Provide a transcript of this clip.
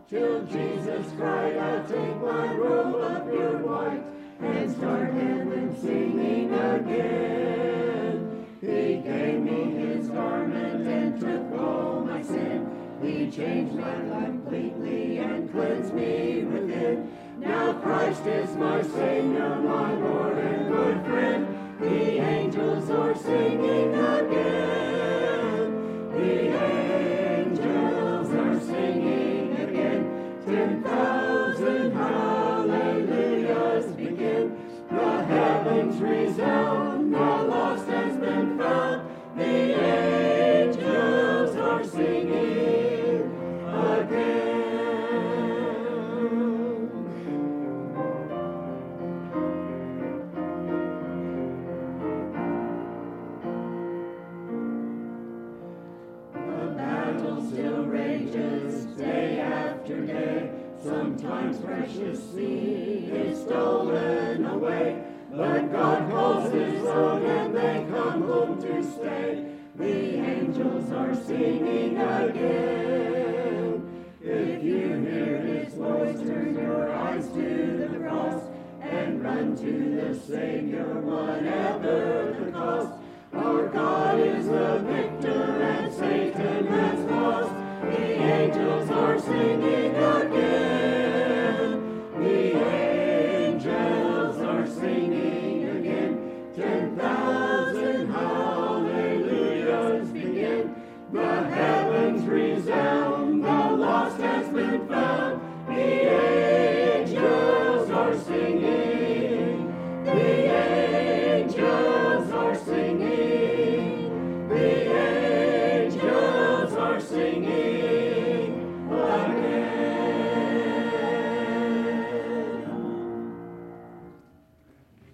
till Jesus cried out, take my robe of pure white, and start heaven singing again. He gave me his garment and took all my sin. He changed my life completely and cleansed me within. Now Christ is my Savior, my Lord and good friend. The angels are singing again. The angels are singing again. 10,000 hallelujahs begin. The heavens resound, the lost has been found. The angels are singing again. The battle still rages day after day. Sometimes precious seed is stolen away, but God calls his own and they come home to stay. The angels are singing again. If you hear his voice, turn your eyes to the cross and run to the Savior, whatever the cost. Our God is the victor.